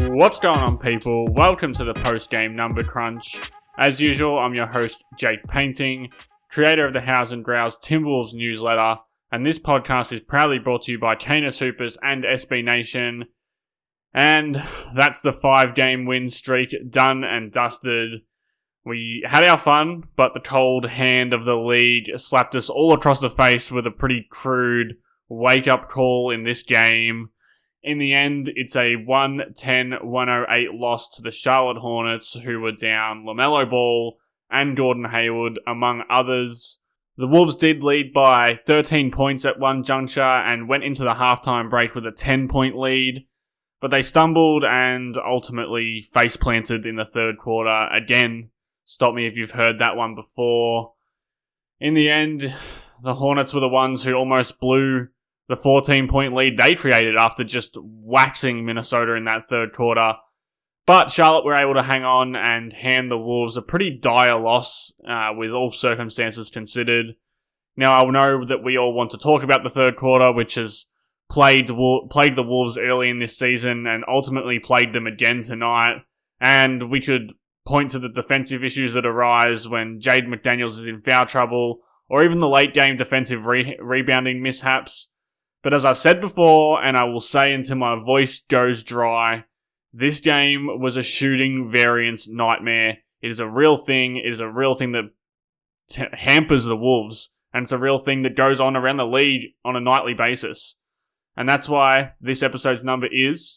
What's going on, people? Welcome to the post-game number crunch. As usual, I'm your host, Jake Painting, creator of the Hows and Growls Timberwolves newsletter, and this podcast is proudly brought to you by Canis Hoopus and SB Nation. And that's the 5-game win streak done and dusted. We had our fun, but the cold hand of the league slapped us all across the face with a pretty crude wake-up call in this game. In the end, it's a 110-108 loss to the Charlotte Hornets, who were down LaMelo Ball and Gordon Hayward, among others. The Wolves did lead by 13 points at one juncture and went into the halftime break with a 10-point lead, but they stumbled and ultimately face-planted in the third quarter. Again, stop me if you've heard that one before. In the end, the Hornets were the ones who almost blew the 14-point lead they created after just waxing Minnesota in that third quarter. But Charlotte were able to hang on and hand the Wolves a pretty dire loss, with all circumstances considered. Now, I know that we all want to talk about the third quarter, which has plagued the Wolves early in this season and ultimately plagued them again tonight. And we could point to the defensive issues that arise when Jaden McDaniels is in foul trouble, or even the late-game defensive rebounding mishaps. But as I've said before, and I will say until my voice goes dry, this game was a shooting variance nightmare. It is a real thing. It is a real thing that hampers the Wolves. And it's a real thing that goes on around the league on a nightly basis. And that's why this episode's number is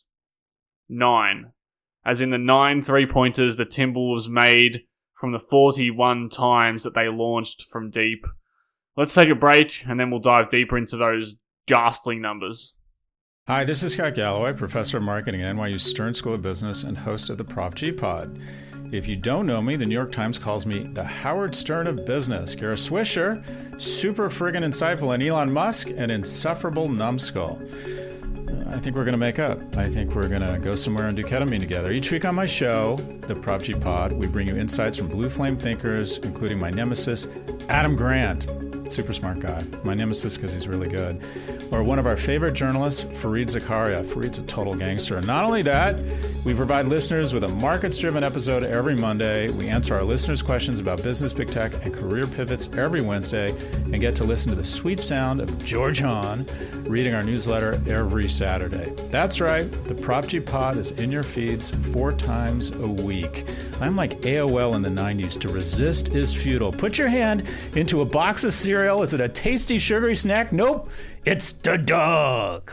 9. As in the 9 3-pointers the Timberwolves made from the 41 times that they launched from deep. Let's take a break, and then we'll dive deeper into those ghastly numbers. Hi, this is Scott Galloway, professor of marketing at NYU Stern School of Business and host of the Prop G Pod. If you don't know me, the New York Times calls me the Howard Stern of business. Kara Swisher, super friggin' insightful, and Elon Musk, an insufferable numbskull. I think we're going to make up. I think we're going to go somewhere and do ketamine together. Each week on my show, the Prop G Pod, we bring you insights from blue flame thinkers, including my nemesis, Adam Grant. Super smart guy. My nemesis because he's really good. Or one of our favorite journalists, Fareed Zakaria. Fareed's a total gangster. And not only that, we provide listeners with a markets-driven episode every Monday. We answer our listeners' questions about business, big tech, and career pivots every Wednesday, and get to listen to the sweet sound of George Hahn reading our newsletter every Saturday. That's right. The Prop G Pod is in your feeds 4 times a week. I'm like AOL in the 90s. To resist is futile. Put your hand into a box of cereal. Is it a tasty, sugary snack? Nope. It's the dog.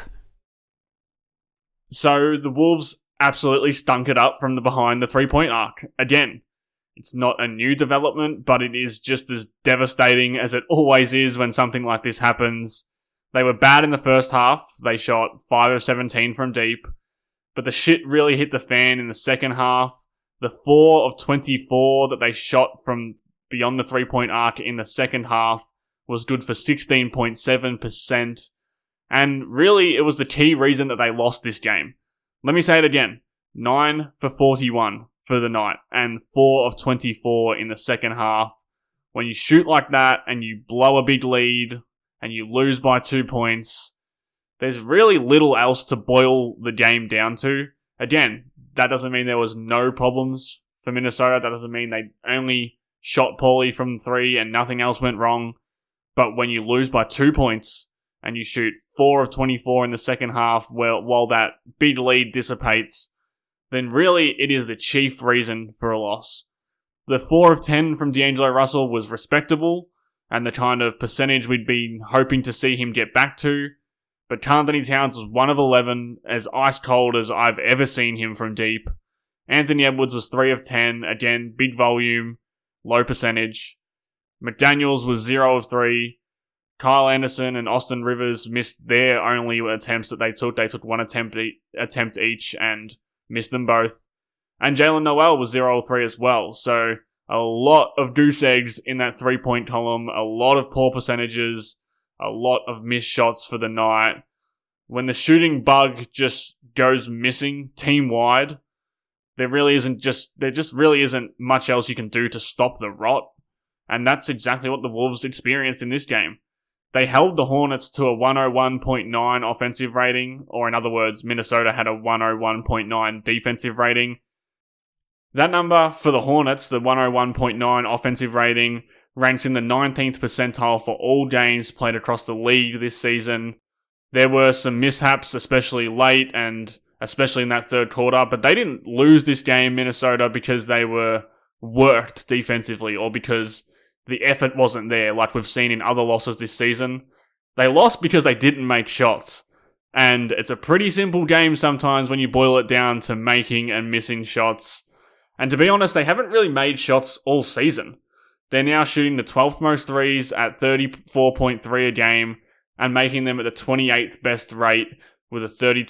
So the Wolves absolutely stunk it up from the behind the 3-point arc. Again, it's not a new development, but it is just as devastating as it always is when something like this happens. They were bad in the first half. They shot 5 of 17 from deep. But the shit really hit the fan in the second half. The 4 of 24 that they shot from beyond the 3-point arc in the second half was good for 16.7%. And really, it was the key reason that they lost this game. Let me say it again. 9 for 41 for the night, and 4 of 24 in the second half. When you shoot like that, and you blow a big lead, and you lose by 2 points, there's really little else to boil the game down to. Again, that doesn't mean there was no problems for Minnesota. That doesn't mean they only shot poorly from 3 and nothing else went wrong. But when you lose by 2 points and you shoot 4 of 24 in the second half while that big lead dissipates, then really it is the chief reason for a loss. The 4 of 10 from D'Angelo Russell was respectable and the kind of percentage we'd been hoping to see him get back to. But Karl-Anthony Towns was 1 of 11, as ice cold as I've ever seen him from deep. Anthony Edwards was 3 of 10, again, big volume, low percentage. McDaniels was 0 of 3. Kyle Anderson and Austin Rivers missed their only attempts that they took. They took 1 attempt each and missed them both. And Jalen Noel was 0 of 3 as well. So a lot of goose eggs in that 3-point column, a lot of poor percentages, a lot of missed shots for the night. When the shooting bug just goes missing team-wide, there just really isn't much else you can do to stop the rot. And that's exactly what the Wolves experienced in this game. They held the Hornets to a 101.9 offensive rating, or in other words, Minnesota had a 101.9 defensive rating. That number for the Hornets, the 101.9 offensive rating, ranks in the 19th percentile for all games played across the league this season. There were some mishaps, especially late and especially in that third quarter, but they didn't lose this game, Minnesota, because they were worked defensively or because the effort wasn't there like we've seen in other losses this season. They lost because they didn't make shots. And it's a pretty simple game sometimes when you boil it down to making and missing shots. And to be honest, they haven't really made shots all season. They're now shooting the 12th most threes at 34.3 a game and making them at the 28th best rate with a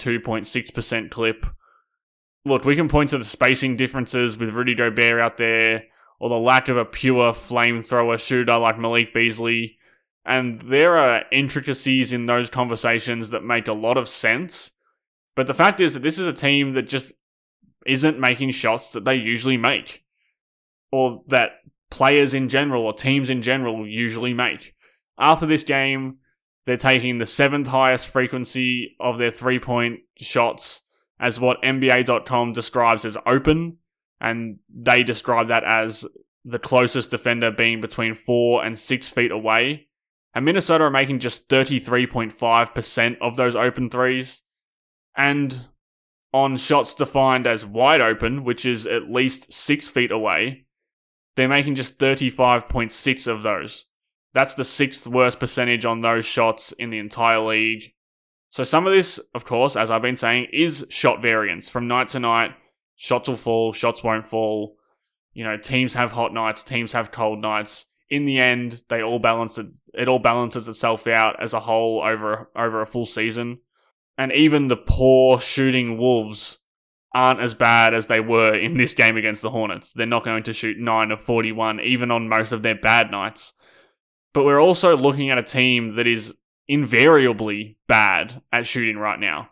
32.6% clip. Look, we can point to the spacing differences with Rudy Gobert out there, or the lack of a pure flamethrower shooter like Malik Beasley. And there are intricacies in those conversations that make a lot of sense. But the fact is that this is a team that just isn't making shots that they usually make. Or that players in general, or teams in general, usually make. After this game, they're taking the 7th highest frequency of their 3-point shots as what NBA.com describes as open. And they describe that as the closest defender being between 4 and 6 feet away. And Minnesota are making just 33.5% of those open threes. And on shots defined as wide open, which is at least 6 feet away, they're making just 35.6 of those. That's the 6th worst percentage on those shots in the entire league. So some of this, of course, as I've been saying, is shot variance from night to night. Shots will fall, shots won't fall. You know, teams have hot nights, teams have cold nights. In the end, it all balances itself out as a whole over a full season. And even the poor shooting Wolves aren't as bad as they were in this game against the Hornets. They're not going to shoot 9 of 41, even on most of their bad nights. But we're also looking at a team that is invariably bad at shooting right now.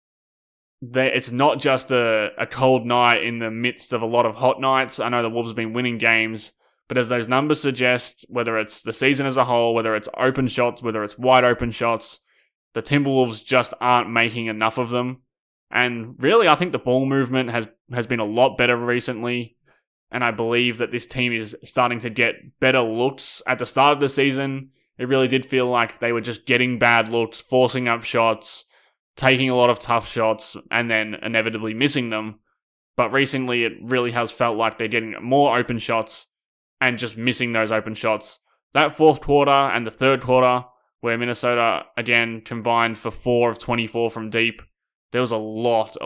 It's not just a cold night in the midst of a lot of hot nights. I know the Wolves have been winning games, but as those numbers suggest, whether it's the season as a whole, whether it's open shots, whether it's wide open shots, the Timberwolves just aren't making enough of them. And really, I think the ball movement has been a lot better recently. And I believe that this team is starting to get better looks. At the start of the season, it really did feel like they were just getting bad looks, forcing up shots, taking a lot of tough shots, and then inevitably missing them. But recently, it really has felt like they're getting more open shots and just missing those open shots. That fourth quarter and the third quarter, where Minnesota, again, combined for 4 of 24 from deep, there was a lot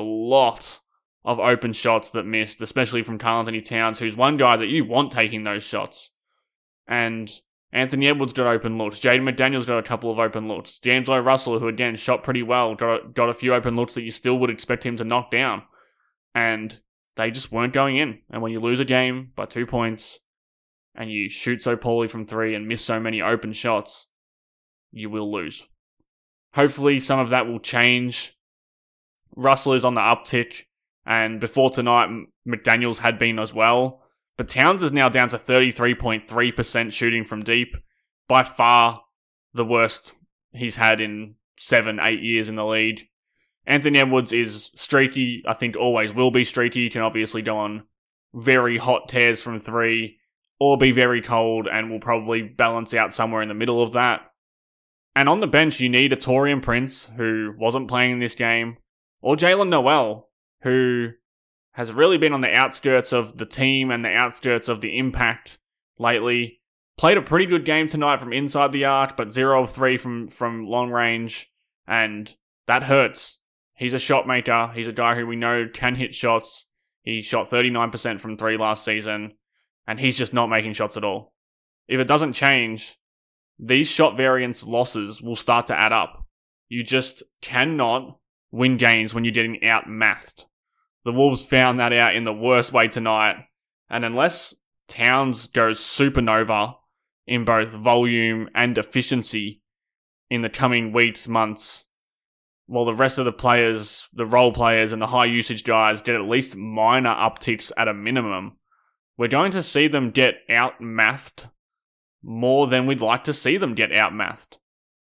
of open shots that missed, especially from Karl-Anthony Towns, who's one guy that you want taking those shots. And Anthony Edwards got open looks. Jaden McDaniels got a couple of open looks. D'Angelo Russell, who again shot pretty well, got a few open looks that you still would expect him to knock down. And they just weren't going in. And when you lose a game by 2 points, and you shoot so poorly from 3 and miss so many open shots, you will lose. Hopefully some of that will change. Russell is on the uptick, and before tonight, McDaniels had been as well. But Towns is now down to 33.3% shooting from deep. By far the worst he's had in 7-8 years in the league. Anthony Edwards is streaky. I think always will be streaky. He can obviously go on very hot tears from 3 or be very cold and will probably balance out somewhere in the middle of that. And on the bench, you need a Taurean Prince, who wasn't playing in this game, or Jalen Noel, who has really been on the outskirts of the team and the outskirts of the impact lately. Played a pretty good game tonight from inside the arc, but 0 of 3 from long range, and that hurts. He's a shot maker. He's a guy who we know can hit shots. He shot 39% from 3 last season, and he's just not making shots at all. If it doesn't change, these shot variance losses will start to add up. You just cannot win games when you're getting out-mathed. The Wolves found that out in the worst way tonight, and unless Towns goes supernova in both volume and efficiency in the coming weeks, months, while the rest of the players, the role players and the high usage guys get at least minor upticks at a minimum, we're going to see them get out-mathed more than we'd like to see them get out-mathed.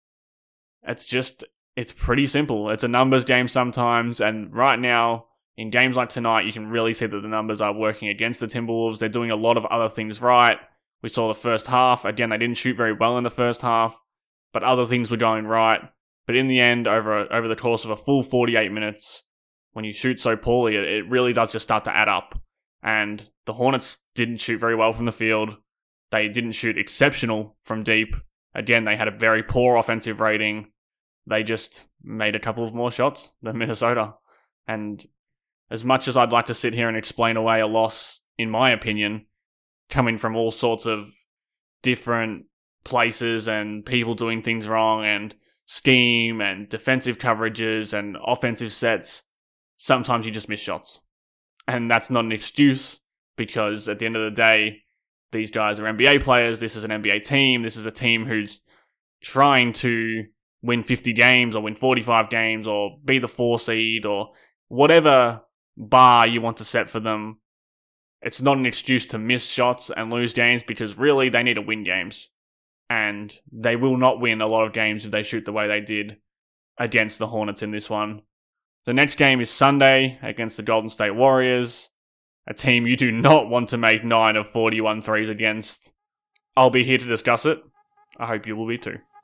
it's pretty simple. It's a numbers game sometimes, and right now, in games like tonight, you can really see that the numbers are working against the Timberwolves. They're doing a lot of other things right. We saw the first half. Again, they didn't shoot very well in the first half, but other things were going right. But in the end, over the course of a full 48 minutes, when you shoot so poorly, it really does just start to add up. And the Hornets didn't shoot very well from the field. They didn't shoot exceptional from deep. Again, they had a very poor offensive rating. They just made a couple of more shots than Minnesota. And as much as I'd like to sit here and explain away a loss, in my opinion, coming from all sorts of different places and people doing things wrong and scheme and defensive coverages and offensive sets, sometimes you just miss shots. And that's not an excuse, because at the end of the day, these guys are NBA players. This is an NBA team. This is a team who's trying to win 50 games or win 45 games or be the 4 seed or whatever bar you want to set for them. It's not an excuse to miss shots and lose games, because really they need to win games. And they will not win a lot of games if they shoot the way they did against the Hornets in this one. The next game is Sunday against the Golden State Warriors, a team you do not want to make 9 of 41 threes against. I'll be here to discuss it. I hope you will be too.